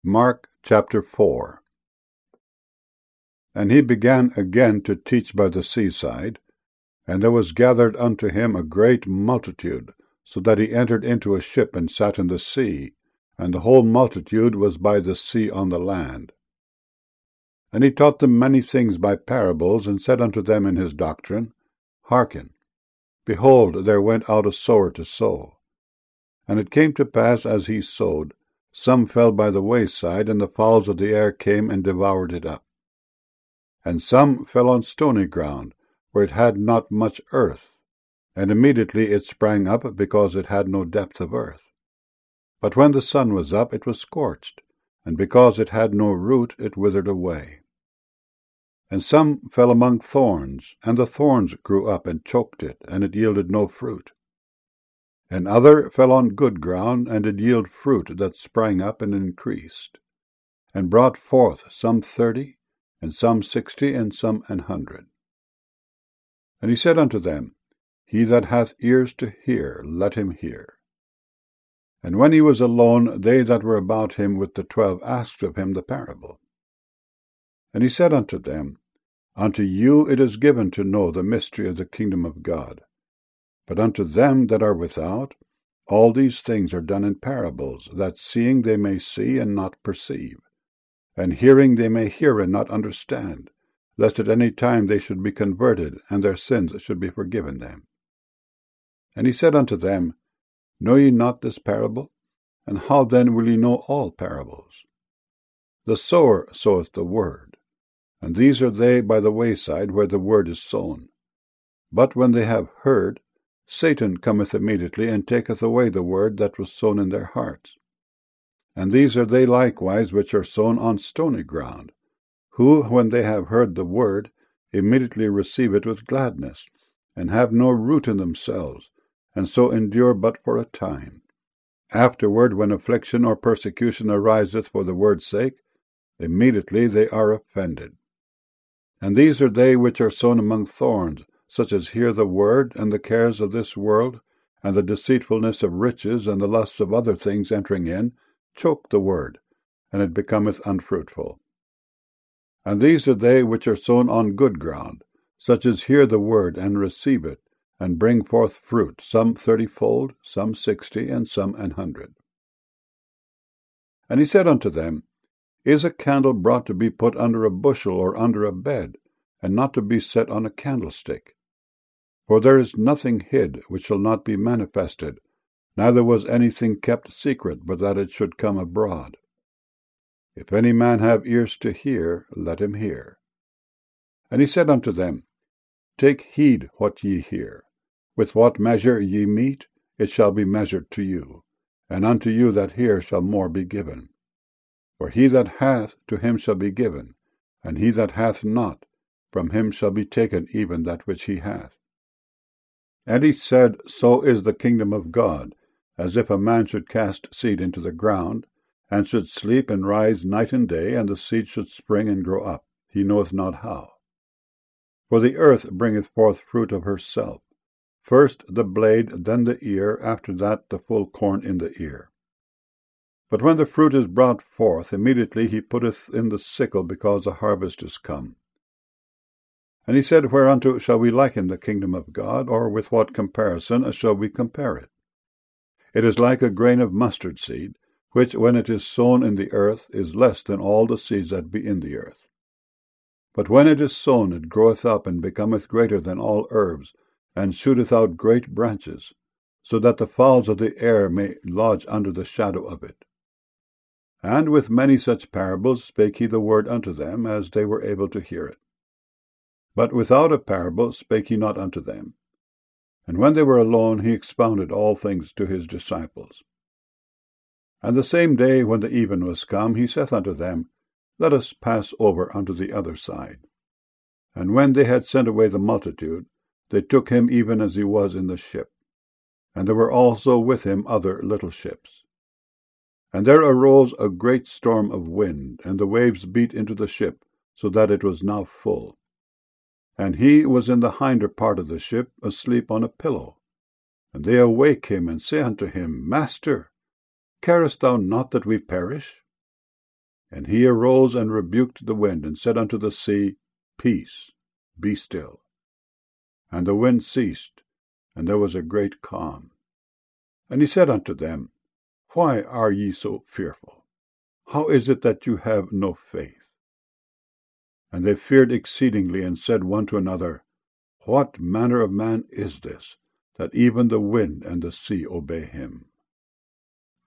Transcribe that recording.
Mark chapter 4. And he began again to teach by the seaside, and there was gathered unto him a great multitude, so that he entered into a ship and sat in the sea, and the whole multitude was by the sea on the land. And he taught them many things by parables, and said unto them in his doctrine, Hearken, behold, there went out a sower to sow. And it came to pass, as he sowed, some fell by the wayside, and the fowls of the air came and devoured it up. And some fell on stony ground, where it had not much earth, and immediately it sprang up, because it had no depth of earth. But when the sun was up, it was scorched, and because it had no root, it withered away. And some fell among thorns, and the thorns grew up and choked it, and it yielded no fruit. And other fell on good ground, and did yield fruit that sprang up and increased, and brought forth some 30, and some 60, and some 100. And he said unto them, He that hath ears to hear, let him hear. And when he was alone, they that were about him with the 12 asked of him the parable. And he said unto them, Unto you it is given to know the mystery of the kingdom of God. But unto them that are without, all these things are done in parables, that seeing they may see and not perceive, and hearing they may hear and not understand, lest at any time they should be converted, and their sins should be forgiven them. And he said unto them, Know ye not this parable? And how then will ye know all parables? The sower soweth the word, and these are they by the wayside where the word is sown. But when they have heard, Satan cometh immediately, and taketh away the word that was sown in their hearts. And these are they likewise which are sown on stony ground, who, when they have heard the word, immediately receive it with gladness, and have no root in themselves, and so endure but for a time. Afterward, when affliction or persecution ariseth for the word's sake, immediately they are offended. And these are they which are sown among thorns, such as hear the word, and the cares of this world, and the deceitfulness of riches, and the lusts of other things entering in, choke the word, and it becometh unfruitful. And these are they which are sown on good ground, such as hear the word, and receive it, and bring forth fruit, some 30-fold, some 60, and some 100. And he said unto them, Is a candle brought to be put under a bushel or under a bed, and not to be set on a candlestick? For there is nothing hid which shall not be manifested, neither was anything kept secret, but that it should come abroad. If any man have ears to hear, let him hear. And he said unto them, Take heed what ye hear. With what measure ye mete, it shall be measured to you, and unto you that hear shall more be given. For he that hath, to him shall be given, and he that hath not, from him shall be taken even that which he hath. And he said, So is the kingdom of God, as if a man should cast seed into the ground, and should sleep and rise night and day, and the seed should spring and grow up, he knoweth not how. For the earth bringeth forth fruit of herself, first the blade, then the ear, after that the full corn in the ear. But when the fruit is brought forth, immediately he putteth in the sickle, because the harvest is come. And he said, Whereunto shall we liken the kingdom of God, or with what comparison shall we compare it? It is like a grain of mustard seed, which, when it is sown in the earth, is less than all the seeds that be in the earth. But when it is sown, it groweth up, and becometh greater than all herbs, and shooteth out great branches, so that the fowls of the air may lodge under the shadow of it. And with many such parables spake he the word unto them, as they were able to hear it. But without a parable spake he not unto them. And when they were alone, he expounded all things to his disciples. And the same day, when the even was come, he saith unto them, Let us pass over unto the other side. And when they had sent away the multitude, they took him even as he was in the ship. And there were also with him other little ships. And there arose a great storm of wind, and the waves beat into the ship, so that it was now full. And he was in the hinder part of the ship, asleep on a pillow. And they awake him, and say unto him, Master, carest thou not that we perish? And he arose and rebuked the wind, and said unto the sea, Peace, be still. And the wind ceased, and there was a great calm. And he said unto them, Why are ye so fearful? How is it that you have no faith? And they feared exceedingly, and said one to another, What manner of man is this, that even the wind and the sea obey him?